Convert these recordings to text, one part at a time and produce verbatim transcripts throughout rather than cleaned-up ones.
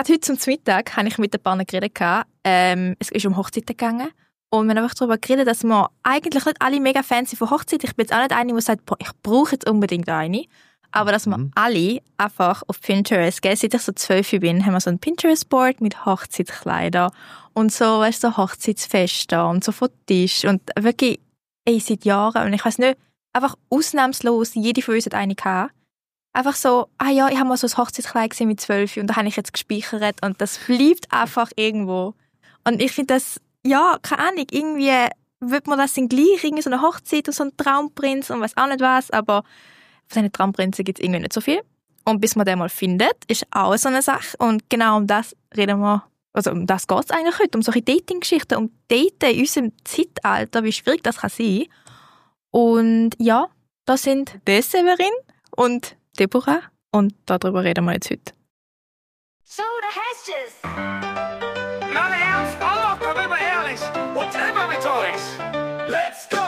gerade heute zum Mittag habe ich mit den Paaren geredet. Ähm, es ist um Hochzeiten gegangen. Und wir haben einfach darüber geredet, dass wir eigentlich nicht alle mega Fans sind von Hochzeiten. Ich bin jetzt auch nicht eine, die sagt, boah, ich brauche jetzt unbedingt eine. Aber dass wir mhm. alle einfach auf Pinterest, gell, seit ich so zwölf bin, haben wir so ein Pinterest-Board mit Hochzeitskleidern und so, weißt du, so Hochzeitsfeste und so von Tisch. Und wirklich, ey, seit Jahren, und ich weiss nicht, einfach ausnahmslos, jede von uns hat eine gehabt. Einfach so, ah ja, ich habe mal so ein Hochzeitskleid gesehen mit zwölf und da habe ich jetzt gespeichert und das bleibt einfach irgendwo. Und ich finde das, ja, keine Ahnung, irgendwie wird man das dann gleich, irgendwie so eine Hochzeit und so ein Traumprinz und weiss auch nicht was, aber von diesen Traumprinzen gibt es irgendwie nicht so viel. Und bis man den mal findet, ist auch so eine Sache. Und genau um das reden wir, also um das geht es eigentlich heute, um solche Dating-Geschichten, um Daten in unserem Zeitalter, wie schwierig das kann sein. Und ja, das sind die Severin und Deborah und darüber reden wir jetzt heute. So, da hast du's. Meine Ernst, Allah, da immer ehrlich und immer mit euch. Let's go!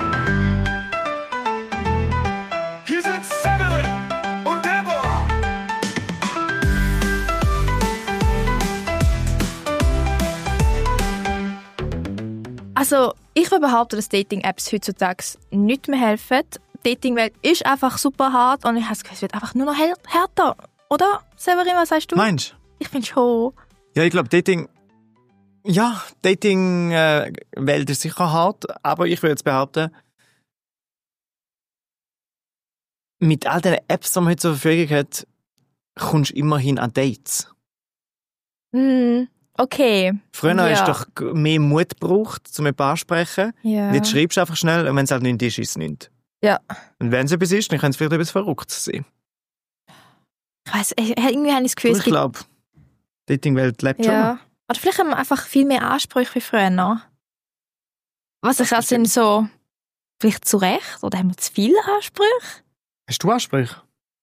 Hier sind Severin und Deborah. Also, ich will behaupten, dass Dating-Apps heutzutage nicht mehr helfen. Die Dating-Welt ist einfach super hart und ich habe das Gefühl, es wird einfach nur noch härter. Oder, Severin, was sagst du? Meinst du? Ich finde schon. Ja, ich glaube, Dating... Ja, Dating-Welt ist sicher hart, aber ich würde jetzt behaupten, mit all den Apps, die man heute zur Verfügung hat, kommst du immerhin an Dates. Hm, okay. Früher ja. hast du doch mehr Mut gebraucht, um jemanden anzusprechen. Ja. Jetzt schreibst du einfach schnell, und wenn es halt nicht ist, ist es nicht. Ja. Und wenn es etwas ist, dann kann es vielleicht etwas Verrücktes sein. Ich weiss, irgendwie habe ich das Gefühl, ich glaube, die Dating-Welt lebt ja. schon. Oder vielleicht haben wir einfach viel mehr Ansprüche wie früher. Was ich auch sind so, vielleicht zu Recht, oder haben wir zu viele Ansprüche? Hast du Ansprüche?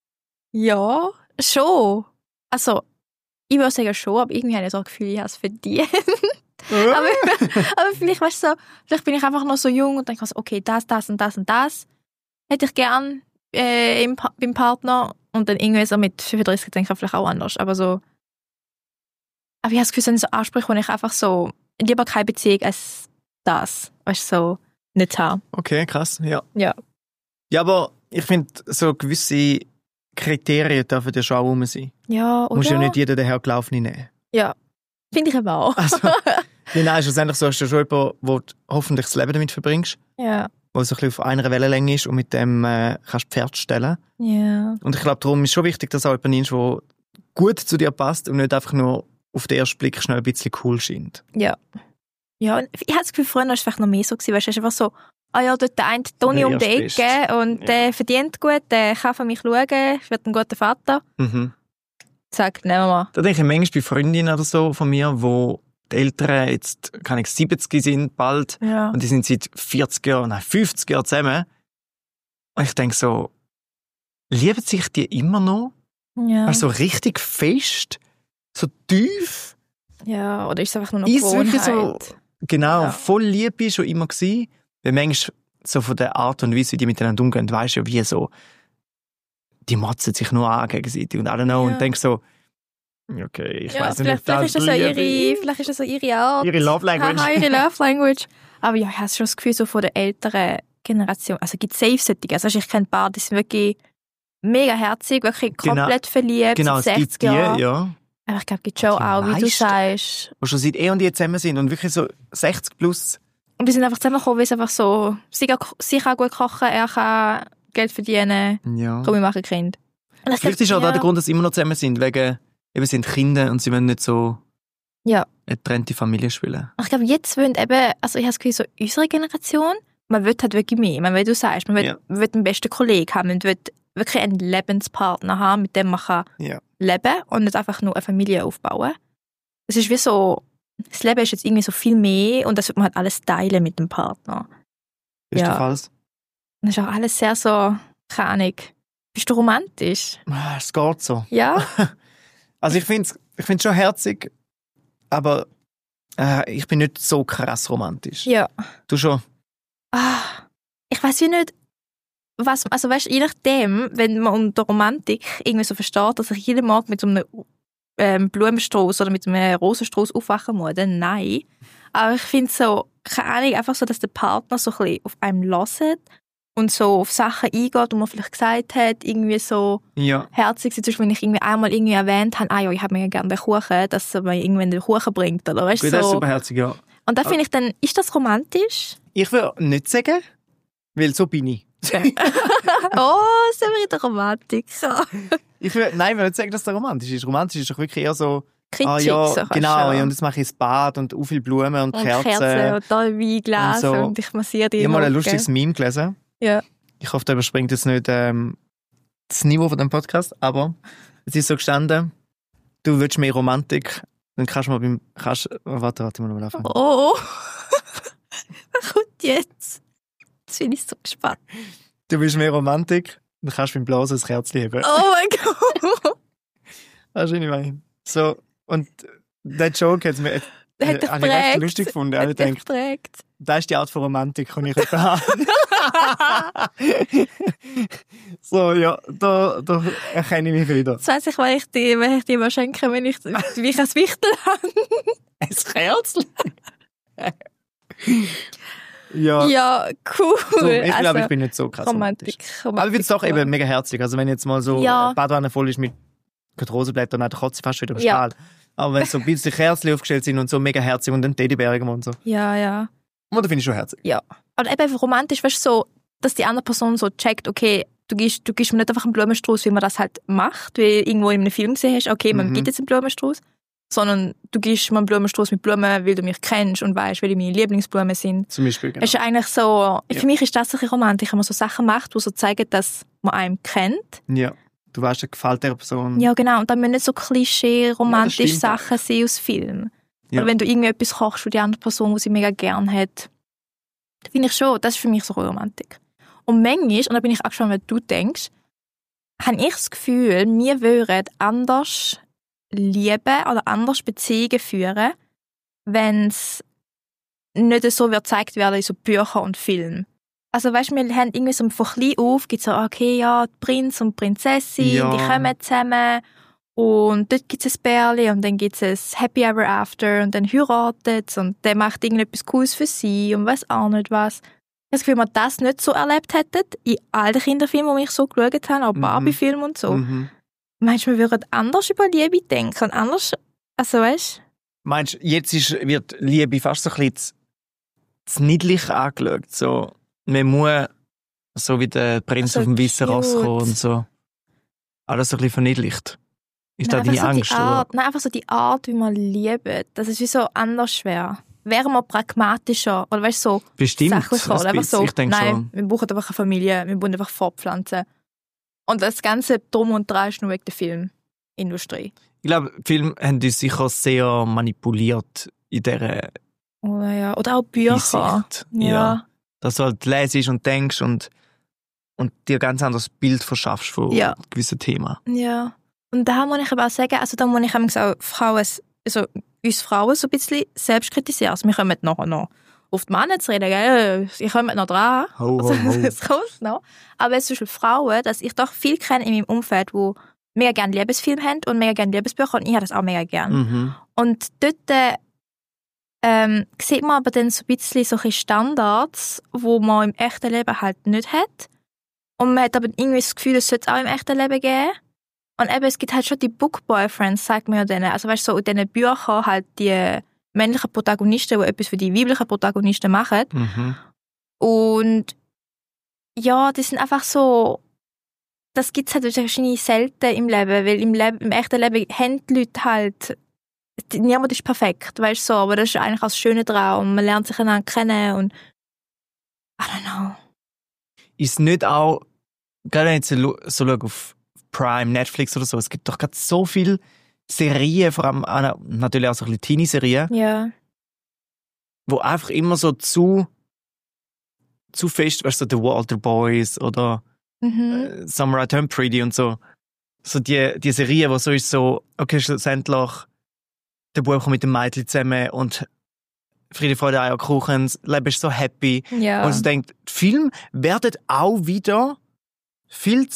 Ja, schon. Also, ich würde sagen schon, aber irgendwie habe ich so ein Gefühl, ich habe es verdient. aber, aber vielleicht, weißt du, so, vielleicht bin ich einfach noch so jung und denke so, okay, das, das und das und das hätte ich gern äh, im, beim Partner. Und dann irgendwie so mit fünfunddreißig denke ich vielleicht auch anders. Aber so, aber ich habe das Gefühl, das sind so Ansprüche, wo ich einfach so lieber keine Beziehung als das, weißt du, so nicht haben. Okay, krass, ja. Ja. Ja, aber ich finde, so gewisse Kriterien dürfen ja schon auch rum sein. Ja, oder? Du musst ja nicht jeder daher gelaufen nehmen. Ja, finde ich aber auch. Also, ja, nein, schlussendlich so hast du schon jemanden, wo du hoffentlich das Leben damit verbringst. Ja. Wo so ein bisschen auf einer Wellenlänge ist und mit dem äh, kannst du Pferd stellen. Ja. Und ich glaube, darum ist schon wichtig, dass auch jemand ist, der gut zu dir passt und nicht einfach nur auf den ersten Blick schnell ein bisschen cool scheint. Ja. Ja, ich habe das Gefühl, früher war es vielleicht noch mehr so gewesen, weißt du, es ist einfach so, ah ja, dort der eine Toni um die Ecke und ja. Der verdient gut, der kann für mich schauen, ich werde ein guter Vater. Mhm. Zack, nehmen wir mal. Da denke ich manchmal bei Freundinnen oder so von mir, wo die Eltern jetzt, kann ich, siebzig sind bald ja. Und die sind seit vierzig Jahren, nein, fünfzig Jahren zusammen. Und ich denke so, lieben sich die immer noch? Ja. Also richtig fest? So tief? Ja, oder ist es einfach nur noch ist Gewohnheit? So, genau, ja. voll Liebe schon immer gewesen. Weil manchmal so von der Art und Weise, wie die miteinander umgehen, weisst du ja, wie so, die motzen sich nur an gegenseitig und I don't know, ja. Und denkst so, okay, ich ja, weiss nicht, vielleicht, vielleicht, ist das so ihre, vielleicht ist das so ihre Art. Ihre Love Language. Aha, ihre Love Language. Aber ja, ich habe schon das Gefühl, so von der älteren Generation, also es gibt safe solche, also ich kenne ein paar, die sind wirklich mega herzig, wirklich komplett genau, verliebt, genau, seit sechzig Jahren. Ja. Aber ich glaube, es gibt schon auch, wie du sagst. Die schon seit eh und je zusammen sind und wirklich so sechzig plus. Und die sind einfach zusammengekommen, weil es einfach so, sie kann, sie kann gut kochen, er kann Geld verdienen, ja. Komm, wir machen Kinder. Vielleicht glaub, ist auch ja. da der Grund, dass sie immer noch zusammen sind, wegen, eben sind Kinder und sie wollen nicht so ja. eine getrennte Familie spielen. Ich glaube, jetzt wollen eben, also ich habe das Gefühl, so unsere Generation, man will halt wirklich mehr, man will, wie du sagst, man will, ja. will den besten Kollegen haben, man will wirklich einen Lebenspartner haben, mit dem man kann ja. leben und nicht einfach nur eine Familie aufbauen. Es ist wie so, das Leben ist jetzt irgendwie so viel mehr und das wird man halt alles teilen mit dem Partner. Ist ja. der Fall? Das ist auch alles sehr so, keine Ahnung. Bist du romantisch? Es geht so. Ja? Also ich finde es ich find's schon herzig, aber äh, ich bin nicht so krass romantisch. Ja. Du schon? Ah, ich weiß wie nicht, was, also weißt, je nachdem, wenn man unter Romantik irgendwie so versteht, dass ich jeden Morgen mit so einem ähm, Blumenstrauß oder mit einem Rosenstrauß aufwachen muss, dann nein. Aber ich finde so, keine Ahnung, einfach so, dass der Partner so ein bisschen auf einem hört und so auf Sachen eingeht, die man vielleicht gesagt hat, irgendwie so Ja. herzig sind. Zum Beispiel, wenn ich irgendwie einmal irgendwie erwähnt habe, ah ja, ich habe mir gerne den Kuchen, dass er mir irgendwann den Kuchen bringt, oder weißt du, Gut, das ist so. super herzig, ja. Und da finde ich dann, ist das romantisch? Ich will nicht sagen, weil so bin ich. Oh, sind wir in der Romantik. Ich will, nein, ich will nicht sagen, dass das romantisch ist. Romantisch ist doch wirklich eher so, Kitschig, ah ja, so kannst genau, du. ja, und jetzt mache ich das Bad und auch viele Blumen und, Und Kerzen. Kerzen und da Weinglas und, und so. und ich massiere die Ich habe mal ein Rücken. lustiges Meme gelesen. Ja. Ich hoffe, der überspringt jetzt nicht ähm, das Niveau von dem Podcast, aber es ist so gestanden, du willst mehr Romantik, dann kannst du mal beim... Kannst, oh, warte, warte, ich muss mal anfangen. Oh, was kommt jetzt? Jetzt bin ich so gespannt. Du willst mehr Romantik, dann kannst du beim Blasen ein Kerzchen heben. Oh mein Gott. Weißt du, was ich meine? So, und der Joke hat mir... Der hat dich habe ich recht geprägt. lustig gefunden. Ich Hat dich denke, geprägt. das ist die Art von Romantik, die ich heute habe. So, ja, da, da erkenne ich mich wieder. Jetzt weiss ich, was ich dir, was ich dir mal schenke, wenn ich, wie ich ein Wichtel habe. Ein Kerzchen? Ja, Ja, cool. so, ich glaube, Also, ich bin nicht so krass romantisch. Romantik. Aber ich finde es doch eben mega herzig. Also wenn jetzt mal so Ja. eine Badwanne voll ist mit Rosenblättern, dann kotze ich fast wieder im Ja. Strahl. Aber wenn so ein bisschen Kerzen aufgestellt sind und so mega herzig und ein Teddybär und so. Ja, ja. Und da finde ich schon herzig. Ja. Aber eben einfach romantisch, weißt du, so, dass die andere Person so checkt, okay, du gibst, du gibst mir nicht einfach einen Blumenstrauß, wie man das halt macht, wie irgendwo in einem Film gesehen hast, okay, man Mhm. gibt jetzt einen Blumenstrauß, sondern du gibst mir einen Blumenstrauß mit Blumen, weil du mich kennst und weißt, welche meine Lieblingsblumen sind. Zum Beispiel, genau. Es ist eigentlich so, Ja. für mich ist das ein bisschen romantisch, wenn man so Sachen macht, die so zeigen, dass man einen kennt. Ja. Du weißt, er gefällt der Person. Ja, genau. Und dann müssen nicht so klischee-romantische Ja, das stimmt Sachen sein aus Filmen. Ja. Oder wenn du irgendwie etwas kochst für die andere Person, die sie mega gern hat. Da finde ich schon, das ist für mich so Romantik. Und manchmal, und da bin ich auch schon, wenn du denkst, habe ich das Gefühl, wir würden anders lieben oder anders Beziehungen führen, wenn es nicht so wird gezeigt werden in so Büchern und Filmen. Also weißt du, wir haben irgendwie so von klein auf, gibt so, okay, ja, Prinz und Prinzessin, Ja. die kommen zusammen und dort gibt es ein Bärli und dann gibt es ein Happy Ever After und dann heiratet es und der macht irgendetwas Cooles für sie und weiss auch nicht was. Ich habe das Gefühl, wenn wir das nicht so erlebt hätten, in all den Kinderfilmen, die ich so geschaut habe, auch Mhm. Barbie-Filme und so, Mhm. meinst du, wir würden anders über Liebe denken und anders, also weißt du? Meinst du, jetzt ist, wird Liebe fast so ein bisschen zu, zu niedlich angeschaut. So, man muss so wie der Prinz So auf dem weißen Ross cute. kommen und so. Alles so ein bisschen verniedlicht. Ist da Nein, deine einfach so Angst? Die oder? Art, nein, einfach so die Art, wie man liebt. Das ist wie so anders schwer. Wären wir pragmatischer oder weißt du, so Bestimmt. sachlicher. Oder ein einfach bisschen. so, Ich denke nein, schon. wir brauchen einfach eine Familie, wir wollen einfach fortpflanzen. Und das Ganze drum und dran ist nur wegen der Filmindustrie. Ich glaube, Filme haben uns sicher sehr manipuliert in dieser Oder, ja. Oder auch Bücher. Hinsicht. Ja. Dass du halt lesest und denkst und, und dir ein ganz anderes Bild verschaffst von Ja. gewissen Themen. Ja. Und da muss ich aber auch sagen, also da muss ich auch Frauen, also uns Frauen so ein bisschen selbst kritisieren. Also wir kommen nachher noch auf die Männer zu reden, gell? Ich komme noch dran. Ho, ho, Also, ho. es kommt noch. Aber es ist zum Beispiel Frauen, dass ich doch viel kenne in meinem Umfeld, die mega gerne Liebesfilme haben und mega gerne Liebesbücher und ich habe das auch mega gerne. Mhm. Und dort ähm, sieht man aber dann so ein bisschen solche Standards, wo man im echten Leben halt nicht hat. Und man hat aber irgendwie das Gefühl, es sollte es auch im echten Leben geben. Und eben, es gibt halt schon die Book-Boyfriends, sagt man ja denen. Also weißt du, so in diesen Büchern halt die männlichen Protagonisten, die etwas für die weiblichen Protagonisten machen. Mhm. Und ja, die sind einfach so, das gibt es halt wahrscheinlich selten im Leben, weil im, Leben, im echten Leben haben die Leute halt, die- niemand ist perfekt, weißt du so, aber das ist eigentlich auch das Schöne daran, man lernt sich einander kennen und I don't know. Ist nicht auch, gerade wenn ich jetzt so so schaue auf Prime, Netflix oder so, es gibt doch gerade so viele Serien, vor allem auch- natürlich auch so ein bisschen Teenie-Serien, Ja. wo einfach immer so zu, zu fest, weißt du, so The Walter Boys oder Mhm. äh, Samurai Turn Pretty und so. So die, die Serie, wo so ist so, okay, schlussendlich der Bub kommt mit dem Mädchen zusammen und Friede, Freude, Eierkuchen, das Leben ist so happy. Ja. Und ich denke, die Filme werden auch wieder viel zu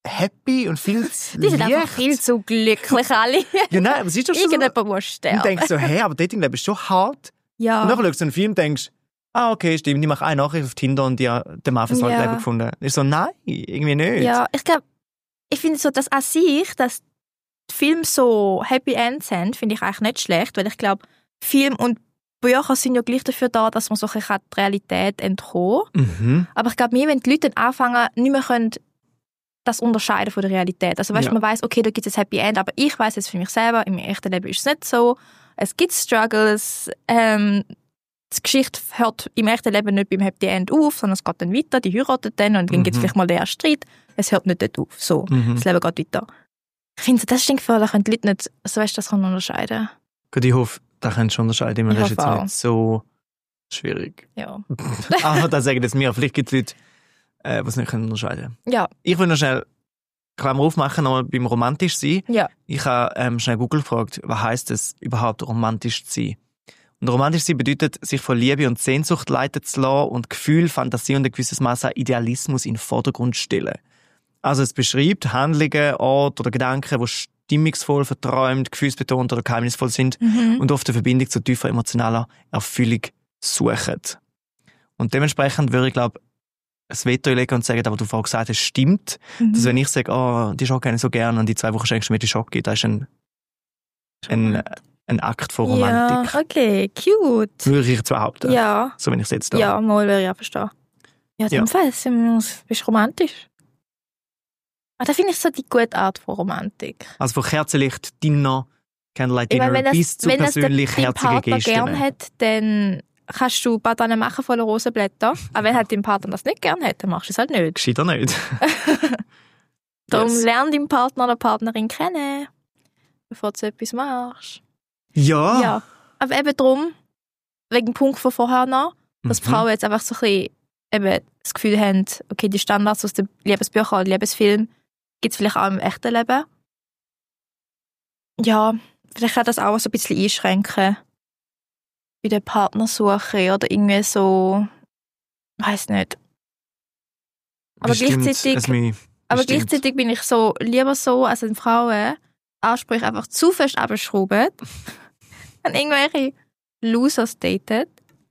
happy und viel zu Die sind leicht. einfach viel zu glücklich alle. Ja, nein, aber es ist doch schon so. Irgendjemand muss sterben. Und denkst so, hey, aber Dating-Leben ist schon hart. Ja. Und dann schaust du einen Film und denkst, ah, okay, stimmt, ich mache eine Nachricht auf Tinder und die haben den Mann fürs Ja. Leben gefunden. Ich so, nein, irgendwie nicht. Ja, ich glaube, ich finde so, dass an sich, dass die Filme so Happy Ends sind, finde ich eigentlich nicht schlecht, weil ich glaube, Film und Bücher sind ja gleich dafür da, dass man so ein bisschen die Realität entkommen kann. Mhm. Aber ich glaube, mir, wenn die Leute dann anfangen, nicht mehr können, das unterscheiden von der Realität. Also weißt, Ja. man weiß, okay, da gibt es ein Happy End, aber ich weiß jetzt für mich selber, im echten Leben ist es nicht so. Es gibt Struggles. Ähm, die Geschichte hört im echten Leben nicht beim Happy End auf, sondern es geht dann weiter, die heiraten dann und dann Mhm. gibt es vielleicht mal den ersten Streit. Es hört nicht dort auf. So, Mhm. das Leben geht weiter. Ich finde, das ist gefährlich, wenn die Leute nicht, also weißt, das kann unterscheiden. Gut, ich hoffe, da könntest du unterscheiden. Ich meine, das Ich ist jetzt hoffe nicht so schwierig. Ja. Aber das sagen das mir. Vielleicht gibt es Leute, äh, die es nicht können unterscheiden können. Ja, Ich will noch schnell Klammer aufmachen, noch beim romantisch sein. ja. Ich habe ähm, schnell Google gefragt, was heisst es überhaupt, romantisch zu sein? Und romantisch sein bedeutet, sich von Liebe und Sehnsucht leiten zu lassen und Gefühl, Fantasie und ein gewisses Maß an Idealismus in den Vordergrund stellen. Also es beschreibt Handlungen, Orte oder Gedanken, die stimmungsvoll, verträumt, gefühlsbetont oder geheimnisvoll sind Mhm. und oft eine Verbindung zu tiefer emotionaler Erfüllung suchen. Und dementsprechend würde ich, glaube ein Veto legen und sagen, aber du vorhin gesagt hast, stimmt. Mhm. Dass wenn ich sage, oh, die Schocke habe ich so gerne und die zwei Wochen schenkst du mir die Schocke, das ist ein, ein, ein Akt von Romantik. Ja, okay, cute. Würde ich jetzt behaupten. Ja, So, wenn ich es jetzt da. ja, mal würde ich auch verstehen. Ja, in dem Ja. Fall sind- bist du romantisch. Ah, da finde ich so die gute Art von Romantik. Also von Kerzenlicht, Dinner, Candlelight Ich Dinner meine, wenn das, bis zu wenn das der, persönlich dein herzige Partner Gesten. gern hat, dann kannst du Bananen machen voller Rosenblätter. Aber wenn halt dein Partner das nicht gern hat, dann machst du es halt nicht. Gescheiter nicht. Darum Yes. lern deinen Partner oder Partnerin kennen, bevor du so etwas machst. Ja. Ja, aber eben darum, wegen dem Punkt von vorher noch, dass Mhm. Frauen jetzt einfach so ein bisschen eben das Gefühl haben, okay, die Standards aus den Liebesbüchern oder Liebesfilmen gibt es vielleicht auch im echten Leben. Ja, vielleicht kann das auch so ein bisschen einschränken bei der Partnersuche oder irgendwie so, weiß nicht. Aber Bestimmt, gleichzeitig, es mich aber bestimmt. gleichzeitig bin ich so lieber so, als wenn Frauen Ansprüche einfach zu fest abschrauben und irgendwelche Losers daten.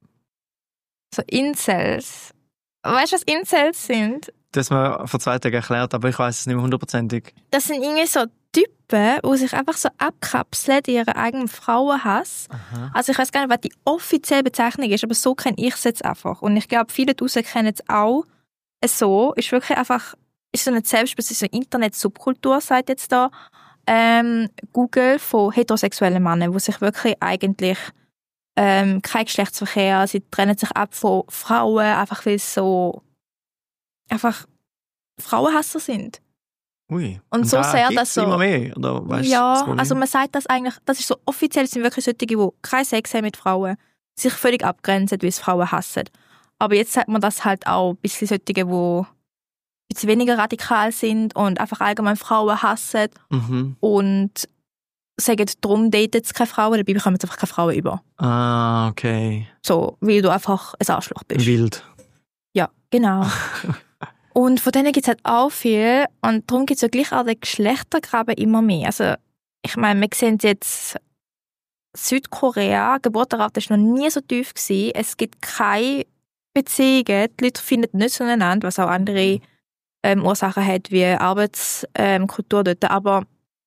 So Incels. Weißt du, was Incels sind? Das haben wir vor zwei Tagen erklärt, aber ich weiß es nicht mehr hundertprozentig. Das sind irgendwie so Typen, die sich einfach so abkapseln in ihren eigenen Frauenhass. Aha. Also ich weiß gar nicht, was die offizielle Bezeichnung ist, aber so kenne ich es jetzt einfach. Und ich glaube, viele draussen kennen es auch so. Ist wirklich einfach, ist so eine selbstbestimmte so Internet-Subkultur, sagt jetzt da ähm, Google, von heterosexuellen Männern, die sich wirklich eigentlich ähm, kein Geschlechtsverkehr, sie trennen sich ab von Frauen, einfach weil sie so einfach Frauenhasser sind. Ui. Und so da sehr, gibt's dass so- immer mehr, oder weißt du, das Ja, Problem? also man sagt das eigentlich, das ist so offiziell, sind wirklich solche, die keinen Sex haben mit Frauen, sich völlig abgrenzen, weil es Frauen hassen. Aber jetzt sagt man das halt auch ein bisschen solche, die ein bisschen weniger radikal sind und einfach allgemein Frauen hassen Mhm. und sagen, darum daten sie keine Frauen, dabei bekommen sie einfach keine Frauen über. Ah, okay. So, weil du einfach ein Arschloch bist. Wild. Ja, genau. Und von denen gibt es halt auch viel. Und darum gibt es ja gleich auch den Geschlechtergraben immer mehr. Also, ich meine, wir sehen jetzt Südkorea, die Geburtenrate war noch nie so tief gewesen. Es gibt keine Beziehungen. Die Leute finden nicht zueinander, was auch andere ähm, Ursachen hat, wie Arbeitskultur ähm, Kultur dort. Aber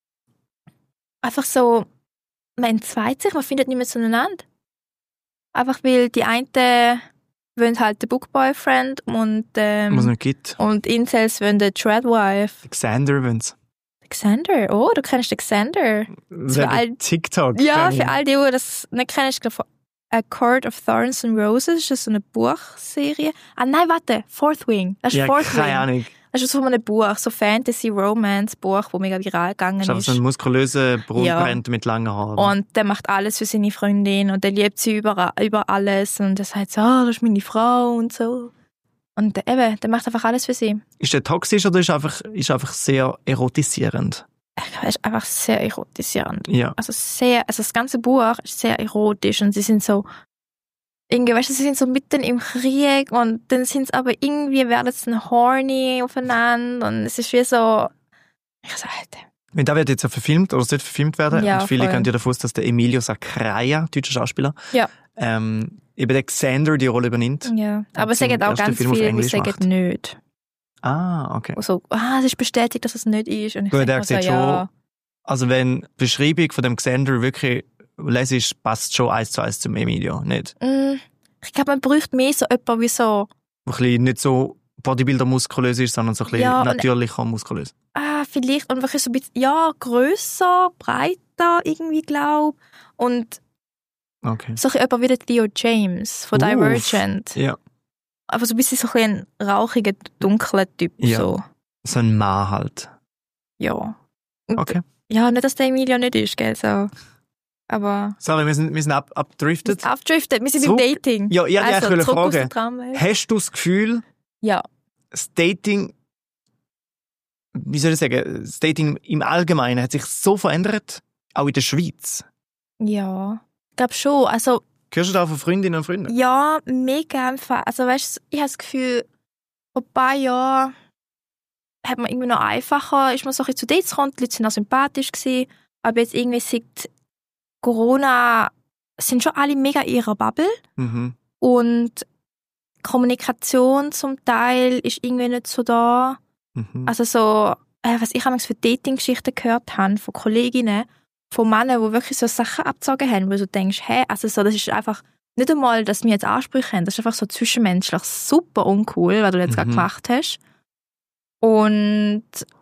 einfach so, man entzweit sich, man findet nicht mehr zueinander. Einfach weil die einen wollen halt den Book-Boyfriend und, ähm, Was es nicht gibt. und Incels wollen den Treadwife. Xander, wenn's. Xander, oh, du kennst den Xander. Wegen all- TikTok. Ja, Dann- für all die, die das nicht kennen, ich glaube, A Court of Thorns and Roses, ist das so eine Buchserie. Ah nein, warte, Fourth Wing. Das ist Ja, Fourth keine Wing. Ahnung. Das ist so ein Buch, so Fantasy-Romance-Buch, das mega viral gegangen Das ist aber ist. so ein muskulöser Braunbrand mit langen Haaren. Und der macht alles für seine Freundin und der liebt sie über, über alles und er sagt so, ah, das ist meine Frau und so. Und der, eben, der macht einfach alles für sie. Ist der toxisch oder ist er einfach, ist er einfach sehr erotisierend? Er ist einfach sehr erotisierend. Ja. Also sehr, also das ganze Buch ist sehr erotisch und sie sind so, irgendwie, weißt du, sie sind so mitten im Krieg und dann sind sie aber irgendwie, werden sie horny aufeinander und es ist wie so, Ich so, Alter. Und da wird jetzt ja verfilmt, oder sollte verfilmt werden. Ja, und viele voll. gehen ja davon aus, dass der Emilio Sacraia, deutscher Schauspieler, Ja. ähm, eben der Xander die Rolle übernimmt. Ja, aber es seinen sagen auch ersten ganz Film auf viele, die Englisch sagen macht. nicht. Ah, okay. Also, ah, es ist bestätigt, dass es nicht ist. Und ich Gut, denke er mir so, sieht ja, schon, also wenn die Beschreibung von dem Xander wirklich lesest, passt schon eins zu eins zum Emilio, nicht? mm, ich glaube, man bräuchte mehr so jemanden wie so, Wo ein bisschen nicht so Bodybuilder muskulös ist, sondern so ein bisschen Ja, und- natürlicher muskulös. ah, vielleicht, und wirklich so ein bisschen, ja, grösser, breiter irgendwie, glaube und Okay. so ein bisschen jemand wie der Theo James von Uff. Divergent. Ja. Aber so ein bisschen so ein, ein rauchiger, dunkler Typ. Ja. So. So ein Mann halt. Ja. Und, Okay. Ja, nicht, dass der Emilio nicht ist, gell, so. Aber Sorry, wir sind, wir sind ab, wir abgedriftet. sind abgedriftet, wir sind Zurück- im Dating. Ja, ich wollte also, eigentlich zurück aus fragen. der Tramwelt. Hast du das Gefühl, Ja. das Dating, wie soll ich sagen, das Dating im Allgemeinen hat sich so verändert, auch in der Schweiz? Ja. Ich glaube schon. Also, Hörst du da von Freundinnen und Freunden? ja, mega einfach. Also, weißt du, ich habe das Gefühl, vor ein paar Jahren hat man irgendwie noch einfacher, ist man so ein bisschen zu Dates gekommen, die Leute sind auch sympathisch gewesen, aber jetzt irgendwie seit Corona sind schon alle mega in ihrer Bubble Mhm. und Kommunikation zum Teil ist irgendwie nicht so da. Mhm. Also so, äh, was ich damals für Dating-Geschichten gehört habe von Kolleginnen, von Männern, die wirklich so Sachen abgezogen haben, wo du denkst, hä, also so, das ist einfach nicht einmal, dass wir jetzt Ansprüche haben, das ist einfach so zwischenmenschlich super uncool, was du jetzt Mhm. gerade gemacht hast. Und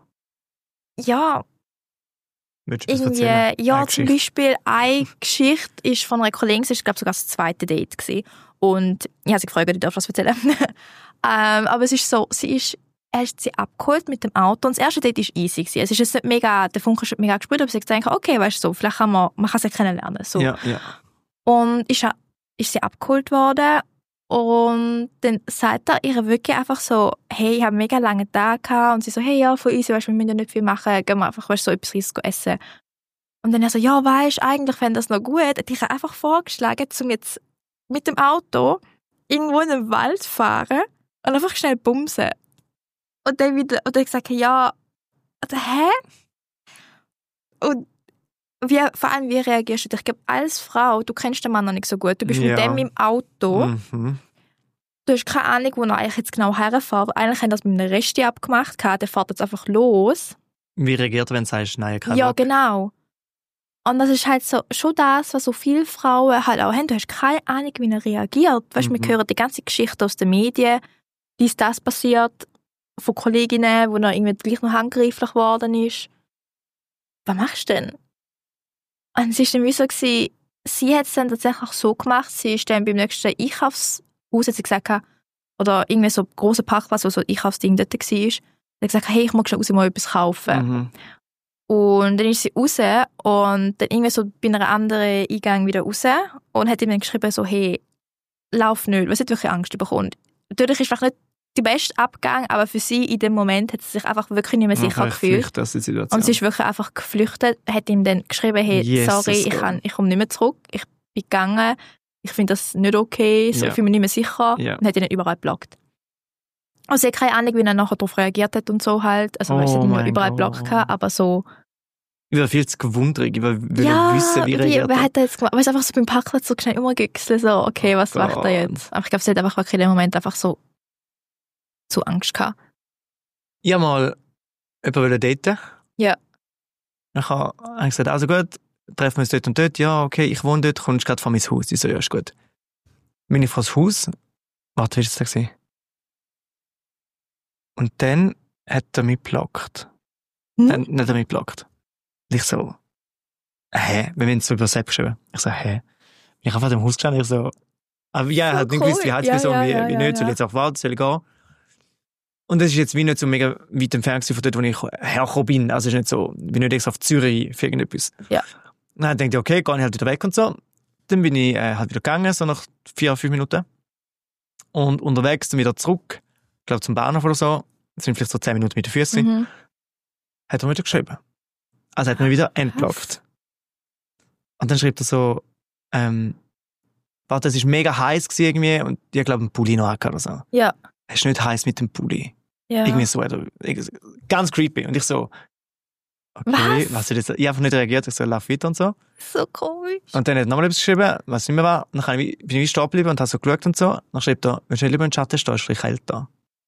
ja, Willst du das irgendwie, erzählen? ja, Eine zum Geschichte? Beispiel eine Geschichte ist von einer Kollegin, das war, glaube ich, sogar das zweite Date gewesen. Und ich habe sie gefragt, ich darf das erzählen. ähm, aber es ist so, sie ist, er hat sie abgeholt mit dem Auto und das erste Date war easy gewesen. Es ist jetzt nicht mega, der Funke ist nicht mega gespürt, aber sie hat gesagt, okay, weißt du, so, vielleicht kann man, man kann sie kennenlernen, so. Ja, ja. Und ist, er- ist sie abgeholt worden und dann sagt er ihr wirklich einfach so, hey, ich habe einen mega langen Tag gehabt und sie so, hey, ja, voll easy, weißt, wir müssen ja nicht viel machen, gehen wir einfach, weißt, so etwas Reis essen. Und dann er so, ja, weißt, eigentlich fände das noch gut, hätte ich einfach vorgeschlagen, um jetzt mit dem Auto irgendwo in den Wald fahren und einfach schnell bumsen. Und dann wieder, und dann gesagt, ja, also, hä? Und wie, vor allem, wie reagierst du? Ich glaube, als Frau, du kennst den Mann noch nicht so gut. Du bist Ja. mit dem im Auto. Mhm. Du hast keine Ahnung, wo er eigentlich jetzt genau herfährt. Eigentlich haben das mit einem Resti abgemacht. Der fährt jetzt einfach los. Wie reagiert er, wenn du sagst, nein, kein Ja, Bock? genau. Und das ist halt so, schon das, was so viele Frauen halt auch haben. Du hast keine Ahnung, wie er reagiert. Weißt, Mhm. wir hören die ganze Geschichte aus den Medien. Dies, das passiert. Von Kolleginnen, wo er irgendwie gleich noch handgreiflich geworden ist. Was machst du denn? Und es war dann wie so, gewesen, sie hat es dann tatsächlich auch so gemacht, sie ist dann beim nächsten Einkaufshaus, hat sie gesagt, oder irgendwie so ein grosser Parkplatz, wo so ein Einkaufsding dort war, sie hat gesagt, hey, ich mag schon raus mal etwas kaufen. Mhm. Und dann ist sie raus und dann irgendwie so bei einer anderen Eingang wieder raus und hat ihm dann geschrieben, so, hey, lauf nicht, weil sie hat wirklich Angst bekommen. Natürlich ist vielleicht nicht der beste Abgang, aber für sie in dem Moment hat sie sich einfach wirklich nicht mehr sicher Okay, ich gefühlt. flüchte aus der Situation. Und sie ist wirklich einfach geflüchtet, hat ihm dann geschrieben, hey, Jesus sorry, ich, Gott. kann, ich komme nicht mehr zurück, ich bin gegangen, ich finde das nicht okay, so, Ja. ich fühle mich nicht mehr sicher Ja. und hat ihn dann überall geblockt. Und sie hat keine Ahnung, wie er nachher darauf reagiert hat und so halt, also weil sie Oh hat ihn mein überall Gott. geblockt gehabt, aber so, Ich war viel zu gewundert, ich will will ja, wissen, wie wie, reagiert wer er. hat er jetzt gemacht? Weißt du, einfach so beim Parkplatz so schnell umgegüchselt, so, okay, was Oh macht er Gott. jetzt? Aber ich glaube, sie hat einfach wirklich in dem Moment einfach so zu Angst gehabt. Ich wollte mal jemanden daten. Ja. Dann habe ich gesagt, also gut, treffen wir uns dort und dort. Ja, okay, ich wohne dort, kommst gerade vor mein Haus. Ich so, ja, ist gut. Bin ich vor das Haus. Warte, wie war das da gewesen? Und dann hat er mich geblockt. Hm? Äh, nicht er mich geblockt. Und ich so, hä? Wir haben es so über WhatsApp geschrieben. Ich so, hä? Ich habe vor dem Haus gestanden, ich so, aber ja, So hat nicht cool. gewusst, wie heißt Ja, es so, ja, wie, ja, wie ja, nicht, soll ja. ich jetzt auch warten, soll ich gehen? Und das ist jetzt wie nicht so mega weit entfernt von dort, wo ich hergekommen bin. Also es ist nicht so, ich bin nicht extra auf Zürich für irgendetwas. Ja. Dann dachte ich, okay, gehe ich halt wieder weg und so. Dann bin ich äh, halt wieder gegangen, so nach vier, fünf Minuten. Und unterwegs dann wieder zurück, ich glaube zum Bahnhof oder so, das sind vielleicht so zehn Minuten mit den Füßen, Mhm. hat er mir wieder geschrieben. Also hat er mich wieder entblockt. Und dann schreibt er so, ähm, warte, es war mega heiß gewesen irgendwie und ich glaube, einen Pulli noch angehabt oder so. Ja. Es ist nicht heiß mit dem Pulli. Ja. Irgendwie so, oder, ganz creepy. Und ich so, okay, Was? was ich, das, ich habe einfach nicht reagiert, ich so, lauf weiter und so. So komisch. Und dann hat er nochmal etwas geschrieben, was nicht mehr war. Und dann bin ich wie stehen geblieben und habe so geschaut und so. Dann schreibt er, wenn du lieber in den Schatten stehst, ist es kälter.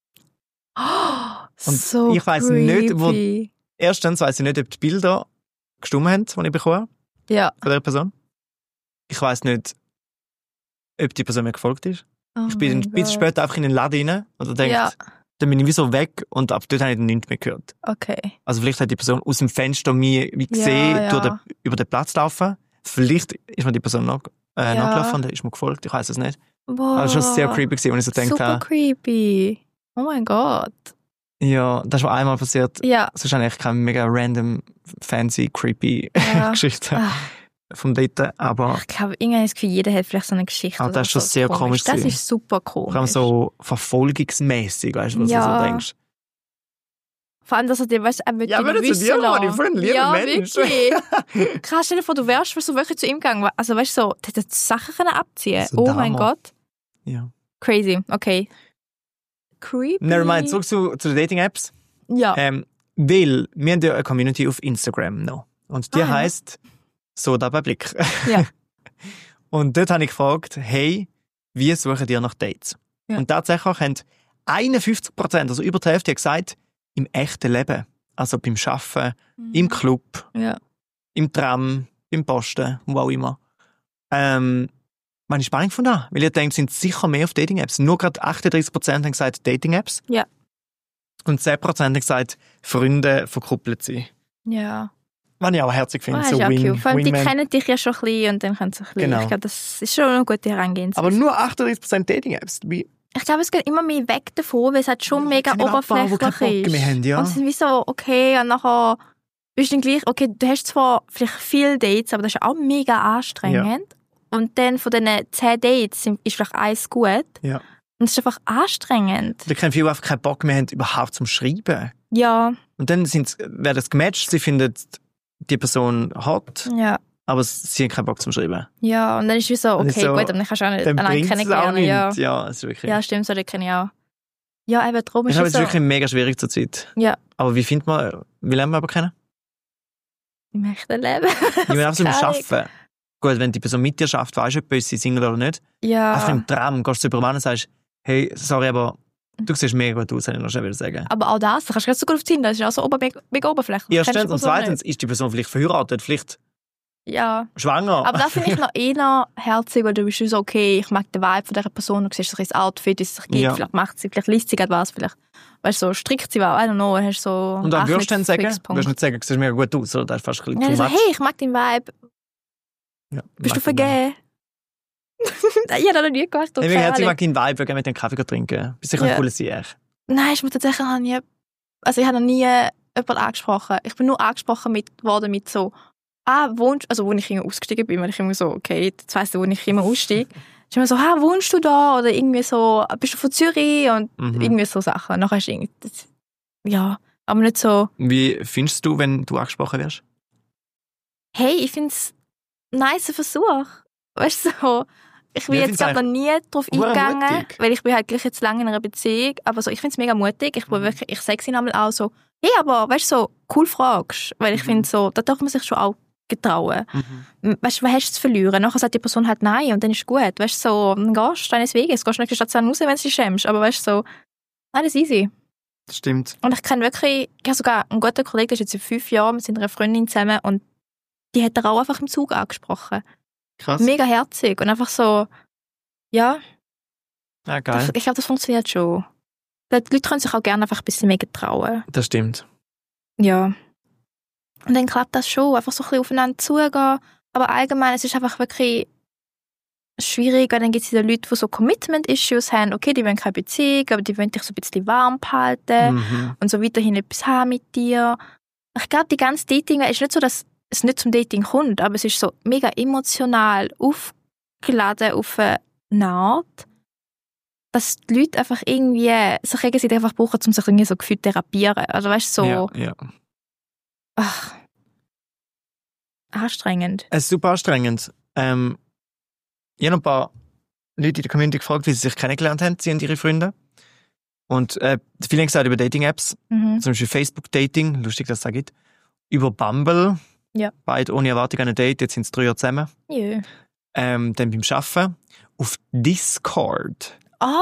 Oh, Und so ich weiss nicht, wo- Erstens weiss ich nicht, ob die Bilder gestimmt haben, die ich bekommen Ja. von dieser Person. Ich weiss nicht, ob die Person mir gefolgt ist. Oh Ich bin ein mein bisschen Gott. später einfach in den Laden rein und denke, Ja. dann bin ich wie so weg und ab dort habe ich dann nichts mehr gehört. Okay. Also vielleicht hat die Person aus dem Fenster mich wie gesehen, Ja, ja. durch den, über den Platz laufen. Vielleicht ist mir die Person nach, äh, Ja. nachgelaufen und ist mir gefolgt, ich weiss es nicht. Boah. Aber es war schon sehr creepy gewesen, und ich so gedacht Super habe, creepy. Oh mein Gott. ja, das ist mir einmal passiert. Ja. Es ist eigentlich keine mega random, fancy, creepy Ja. Geschichte Ah, vom Daten, aber ich glaube, irgendwie das Gefühl, jeder hat vielleicht so eine Geschichte. Ah, das oder ist schon so sehr komisch Das gewesen. ist super komisch. vor allem so verfolgungsmäßig, weißt du, was Ja. du so denkst. Vor allem, dass er dir, weißt du, er wird Ja, dir wenn er zu wissen dir lassen. will, ich voll ein lieber ja, Mensch. wirklich. Krass, stell dir vor, du wärst weißt du, wirklich zu ihm gegangen. Also, weißt du, so, der hätte Sachen können abziehen. So Oh ein mein Drama. Gott. Ja. Crazy. Okay. Creepy. Nevermind, zurück zu, zu den Dating-Apps. Ja. Ähm, weil wir haben ja eine Community auf Instagram noch. Und die Ah, ja. heisst «So da bei Blick». Ja. Und dort habe ich gefragt, hey, wie suchen ihr nach Dates? Ja. Und tatsächlich haben einundfünfzig Prozent, also über die Hälfte, gesagt, im echten Leben. Also beim Arbeiten, im Club, Ja. im Tram, im Posten, wo auch immer. Ähm, was ich spannend gefunden habe, weil ich denke, es sind sicher mehr auf Dating-Apps. Nur gerade achtunddreißig Prozent haben gesagt Dating-Apps. Ja. Und zehn Prozent haben gesagt, Freunde verkuppelt sein. Ja. Was ich auch herzig finde. Oh, so ist auch Wing, cute. Vor allem, die Wingman. kennen dich ja schon ein bisschen und dann können sie ein bisschen. Genau. Ich glaube, das ist schon eine gute Herangehensweise. Aber nur achtunddreißig Prozent Dating-Apps. Wie- Ich glaube, es geht immer mehr weg davon, weil es halt schon mega keine Abfahrer, die oberflächlich keinen Bock ist. mehr haben, ja. Und es ist wie so, okay, und nachher bist du dann gleich, okay, du hast zwar vielleicht viele Dates, aber das ist auch mega anstrengend. Und dann von diesen zehn Dates sind- ist vielleicht eins gut. Ja. Und es ist einfach anstrengend. Da können viele einfach keinen Bock mehr haben, überhaupt zum Schreiben. Ja, Und dann sind, werden es gematcht, sie finden die Person hot, ja. aber sie haben keinen Bock zum Schreiben. Ja, und dann ist es wie so, Und okay, so, gut, aber dann kannst du auch nicht Dann allein bringt es auch kennenlernen. Ja. nichts. Ja, es ist wirklich. ja, stimmt, so, das kenne ich auch. Ja, eben, darum ich ist glaube, es es ist so. wirklich mega schwierig zur Zeit. Ja, Aber wie findet man, wie lernen wir aber kennen? im echten Leben. Ich meine, einfach so im Keine Ahnung. Arbeiten. Gut, wenn die Person mit dir schafft, weißt du, ob sie Single oder nicht. Einfach Ja, im Tram gehst du zu jemandem und sagst, hey, sorry, aber du siehst mega gut aus, hätte ich noch schnell sagen. aber auch das, da kannst du ganz so gut auf Tinder, das ist auch so ober mega, mega oberflächlich. Kennst du Erstens die und Person zweitens ist die Person vielleicht verheiratet, vielleicht nicht? Ja. schwanger. Aber das finde ich noch eher herzig, weil du bist so, okay, ich mag den Vibe von dieser Person, du siehst so ein Outfit, wie es sich gibt, Ja. vielleicht macht sie, vielleicht liest sie gerade was, vielleicht, weißt du, so strickt sie was, I don't know, hast so Und dann würdest du dann sagen, du Fixpunkt. würdest nicht sagen, du siehst mega gut aus, oder? Das ist fast ein bisschen Ja, too so, much. hey, ich mag den Vibe, Ja, bist du mag ich nicht. vergeben? Ich habe das noch nie gemacht. Hey, Okay, mega herzlich, ich Ahnung. mag deinen Vibe, wir gehen mit dem Kaffee trinken. Bist sicher Ja. ein cooles Sieg. Nein, ich muss tatsächlich noch nie, also ich habe noch nie jemanden angesprochen. Ich bin nur angesprochen mit, worden mit so, ah, wohnst, also wo ich immer ausgestiegen bin, weil ich immer so, okay, jetzt weiss du, wo ich immer aussteige. Ich immer so, ah, wohnst du da? Oder irgendwie so, bist du von Zürich? Und Mhm. irgendwie so Sachen. Nachher ist irgendwie, das, ja, aber nicht so, Wie findest du, wenn du angesprochen wirst? hey, ich finde es ein nice Versuch. Weißt du, so, ich bin Ja, ich jetzt find's glaub, noch nie drauf hure eingegangen, mutig. weil ich bin halt gleich jetzt lange in einer Beziehung, aber so, ich finde es mega mutig. Ich, bin Mhm. wirklich, ich sage sie einmal auch so, hey, aber weißt du, so, cool fragst. Weil ich Mhm. finde so, da darf man sich schon auch getrauen. Mhm. Weißt du, was hast du zu verlieren? Nachher sagt die Person halt nein und dann ist gut. Weißt du, so, dann gehst du deines Weges, gehst du nächste Station raus, wenn du dich schämst. Aber weißt du, so, alles easy. Das stimmt. Und ich kenne wirklich, ich habe sogar einen guten Kollegen, der ist jetzt seit fünf Jahren mit seiner Freundin zusammen und die hat er auch einfach im Zug angesprochen. Krass. Mega herzig und einfach so, ja, Ja, das, geil. ich glaube, das funktioniert schon. Die Leute können sich auch gerne einfach ein bisschen mehr trauen. Das stimmt. Ja. Und dann klappt das schon, einfach so ein bisschen aufeinander zugehen. Aber allgemein, es ist einfach wirklich schwierig, weil dann gibt es diese Leute, die so Commitment-Issues haben. Okay, die wollen keine Beziehung, aber die wollen dich so ein bisschen warm behalten Mhm. und so weiterhin etwas haben mit dir. Ich glaube, die ganze Dating ist nicht so, dass es nicht zum Dating kommt, aber es ist so mega emotional aufgeladen auf eine Art, dass die Leute einfach irgendwie sich gegenseitig einfach brauchen, um sich irgendwie so gefühlt zu therapieren. Also weißt du, so Ja, ja. ach, anstrengend. Es ist super anstrengend. Ähm, ich habe noch ein paar Leute in der Community gefragt, wie sie sich kennengelernt haben, sie und ihre Freunde. Und äh, viele haben gesagt über Dating-Apps, Mhm. zum Beispiel Facebook-Dating, lustig, dass es da gibt. über Bumble. Ja. Beide ohne Erwartung an ein Date, jetzt sind es drei Jahre zusammen. Ja. Ähm, dann beim Arbeiten auf Discord.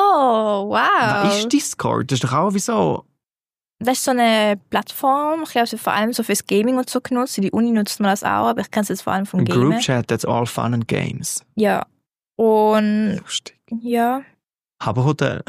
Oh, wow. Was ist Discord? Das ist doch auch wie so... Das ist so eine Plattform, ich glaube, sie vor allem so fürs Gaming und so genutzt. In die Uni nutzt man das auch, aber ich kenne es jetzt vor allem vom ein Gamen. Group Chat, that's all fun and games. Ja. Und... Lustig. Ja. Haberhotel.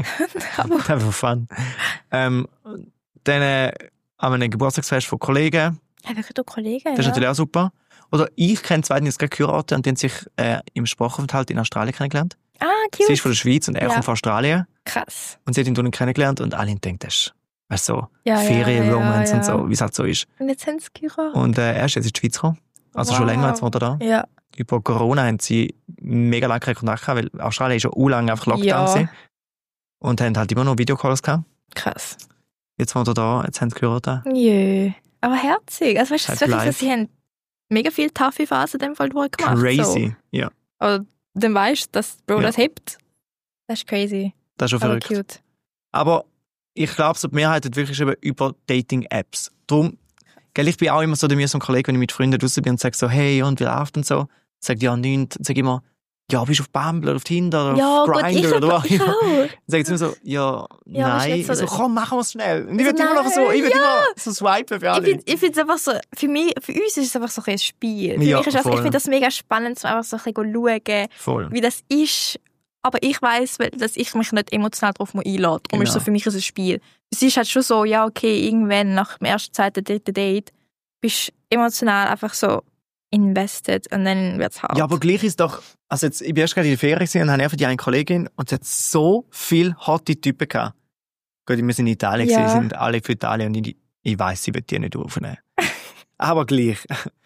Aber Einfach fun. Ähm, dann äh, an einem Geburtstagsfest von Kollegen. ja, wirklich auch Kollegen, Das ist ja. natürlich auch super. Oder ich kenne zwei, die jetzt gerade geheiratet und die haben sich äh, im Sprachaufenthalt in Australien kennengelernt. Ah, cute. Sie ist von der Schweiz und er Ja. kommt von Australien. Krass. Und sie hat ihn dort kennengelernt und alle denken, das ist weißt, so Ja, ja, Ferienromance ja, und ja. so, wie es halt so ist. Und jetzt haben sie geheiratet. Und äh, er ist jetzt in die Schweiz gekommen. Also schon Wow. länger, jetzt wohnt er da. Ja. Über Corona haben sie mega lange keinen Kontakt gehabt, weil Australien ist ja u lange einfach Lockdown Ja. gewesen. Und haben halt immer noch Videocalls gehabt. Krass. Jetzt wohnt er da, jetzt haben sie geheiratet. Jö. Aber herzig. Also weißt du, Halt es ist wirklich so, live. sie haben mega viel taffe Phasen in dem Fall durchgemacht. Crazy. So. Ja, Aber dann weißt du, dass Bro Ja. das hebt. Das ist crazy. das ist schon Aber verrückt. cute. Aber ich glaube, so die Mehrheit hat wirklich eben über Dating-Apps. Darum, gell, ich bin auch immer so der mühsame Kollege, wenn ich mit Freunden raus bin und sage so, hey, und wie läuft und so. Sagt ja nichts. Sag immer, ja, bist du auf Bumble oder auf Tinder oder Ja, auf gut, ich, Grindr oder was hab- ich auch. Dann sagt sie mir so, ja, Ja, aber ist nein. nicht so- Ich so, komm, machen wir es schnell. Und ich So, will immer noch so, ich will nein, immer so swipen für Ich alle. finde ich find's einfach so, für mich, für uns ist es einfach so ein Spiel. Für Ja, mich ist das, voll. ich finde das mega spannend, so einfach so ein bisschen schauen, Voll. wie das ist. Aber ich weiss, weil- dass ich mich nicht emotional darauf einladen muss. Darum ist Genau. so für mich ein Spiel. Es ist halt schon so, ja, okay, irgendwann nach dem ersten, zweiten, dritten Date bist du emotional einfach so invested und dann wird es hart. Ja, aber gleich ist doch, also jetzt, ich bin erst gerade in der Ferien gewesen und habe einfach die eine Kollegin und sie hat so viele hotte Typen gehabt. Gut, wir sind in Italien Ja. gewesen, sind alle für Italien und ich, ich weiss, sie wird die nicht aufnehmen. Aber gleich.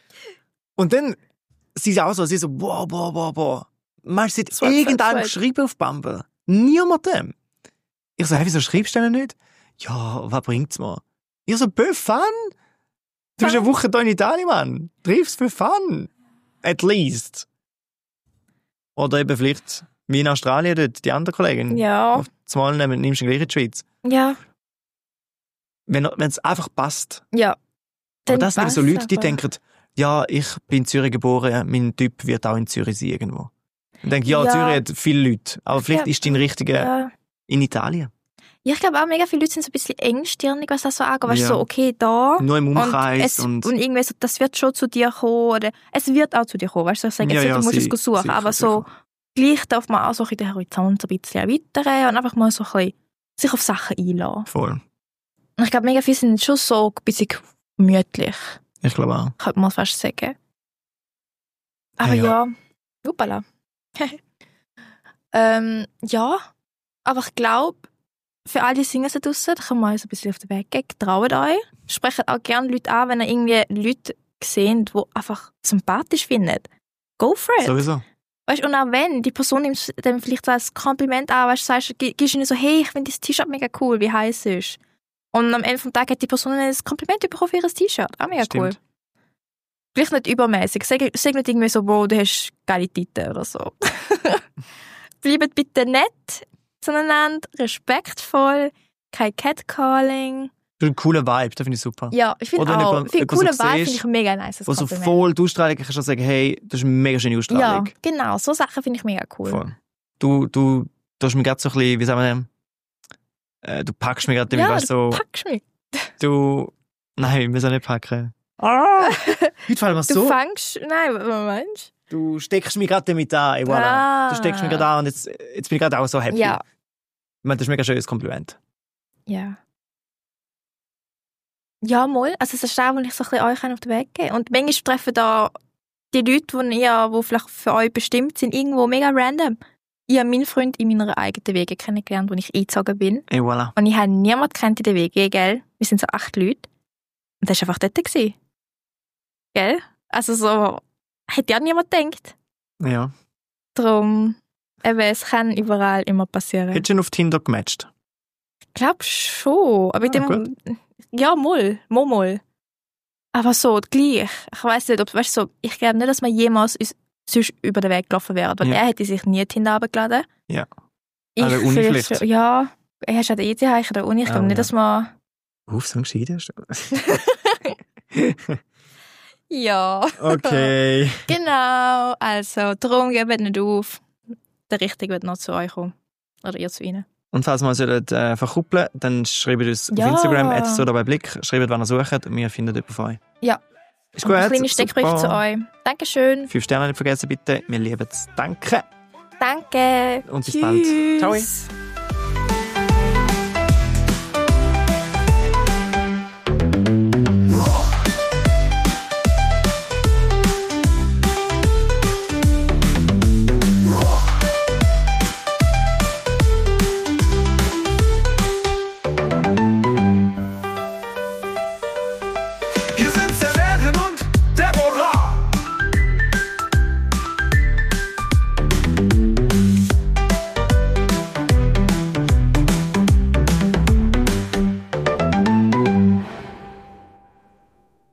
Und dann, sie ist auch so, sie ist so, boah, boah, boah, boah. Meinst du, sie hat Swipe, swipe, irgendeinem swipe. geschrieben auf Bumble? Niemandem. Ich so, hey, wieso schreibst du denn nicht? Ja, was bringt's mir? Ich so, bö, fun? Du bist eine Woche da in Italien, Mann. Triffst für fun. At least. Oder eben vielleicht, wie in Australien dort, die andere Kollegin. Ja, Auf zumal nehmen, nimmst du gleich in die Schweiz. ja, Wenn es einfach passt. ja. Aber Dann das sind so passt's Leute, die aber. denken, ja, ich bin in Zürich geboren, mein Typ wird auch in Zürich sein irgendwo. Und denke, ja, Ja. Zürich hat viele Leute, aber vielleicht Ja. ist dein richtiger Ja. in Italien. Ja, ich glaube auch, mega viele Leute sind so ein bisschen engstirnig, was das so angeht. Weißt du, Ja. so, okay, da. Nur im Und, Umkreis es, und, und irgendwie so, das wird schon zu dir kommen. Oder es wird auch zu dir kommen. Weißt du, ich sage Ja, jetzt nicht, ja, du musst sie- es suchen. sicher, aber so, sicher. gleich darf man auch so ein bisschen den Horizont so ein bisschen erweitern und einfach mal so ein bisschen sich auf Sachen einlassen. voll. Und ich glaube, mega viele sind schon so ein bisschen gemütlich, Ich glaube auch. könnte man fast sagen. Aber Ja, ja, upala. ähm, ja, aber ich glaube, für alle Singles da draussen, da kann man uns ein bisschen auf den Weg gehen. Traut euch. Sprecht auch gerne Leute an, wenn ihr irgendwie Leute seht, die einfach sympathisch findet. Go for it. Sowieso. Weißt, und auch wenn die Person nimmt dann vielleicht so als Kompliment an, weißt, sagst, gi- gibst ihnen so, hey, ich finde das T-Shirt mega cool, wie heiß es ist. Und am Ende des Tages hat die Person ein Kompliment bekommen für ihr T-Shirt. Auch mega cool. Stimmt. Vielleicht nicht übermäßig. Sag, sag nicht irgendwie so, wow, du hast geile Titten oder so. Bleibt bitte nett zueinander, respektvoll, kein Catcalling. Das ist ein cooler Vibe, das finde ich super. Ja, ich finde Oder wenn auch, jemand- für jemand so coole Vibe siehst, finde ich ein mega nice Wo so Kompliment. voll die Ausstrahlung kannst du sagen, hey, das ist eine mega schöne Ja, Ausstrahlung. genau, so Sachen finde ich mega cool. Voll. Du, du, du hast mir gerade so ein bisschen, wie sagen wir denn, äh, du packst mir gerade, Ja, weißt so, packst mich. du, nein, wir müssen nicht packen. Ah, heute fallen wir Du so. fängst, nein, was meinst Du steckst mich gerade damit an, ey, voilà. Ah. Du steckst mich gerade an und jetzt, jetzt bin ich gerade auch so du? happy. Ja, Ich meine, das ist ein mega schönes Kompliment. ja. Ja, mal. Also es ist auch, wenn ich so ein bisschen euch auf den Weg gehe. Und manchmal treffen da die Leute, die, ihr, die vielleicht für euch bestimmt sind, irgendwo mega random. Ich habe meinen Freund in meiner eigenen Wege kennengelernt, wo ich eingezogen bin. Ey, voilà. Und ich habe niemanden kennt in der W G, gell? Wir sind so acht Leute. Und das war einfach dort. Gewesen. Gell? Also so, hätte ja niemand gedacht. Ja. Darum, eben, es kann überall immer passieren. Hättest du ihn auf Tinder gematcht? Ich glaube schon. Aber Ah, mit dem, ja, mal, mal, mal. Aber so, gleich. Ich weiss nicht, ob, weißt du, so, ich glaube nicht, dass man jemals uns sonst über den Weg gelaufen wäre. Weil Ja. er hätte sich nie Tinder runtergeladen. Ja. Ich An der Uni vielleicht vielleicht. schon- Ja, er ist an der E T H, ich an der Uni. Ich Ah, glaube nicht, ja. dass man... Uff, so ein Gescheiter. Ja. Okay. Genau. Also, darum gebt nicht auf. Der Richtige wird noch zu euch kommen. Oder ihr zu ihnen. Und falls wir uns äh, verkuppeln, dann schreibt uns Ja. auf Instagram, at so dabei Blick, schreibt, wann ihr sucht und wir finden jemanden von euch. Ja. Ist Und gut. ein kleiner Steckbrief super. zu euch. Dankeschön. Fünf Sterne nicht vergessen, bitte. Wir lieben es. Danke. Danke. Und bis Tschüss. bald. Ciao.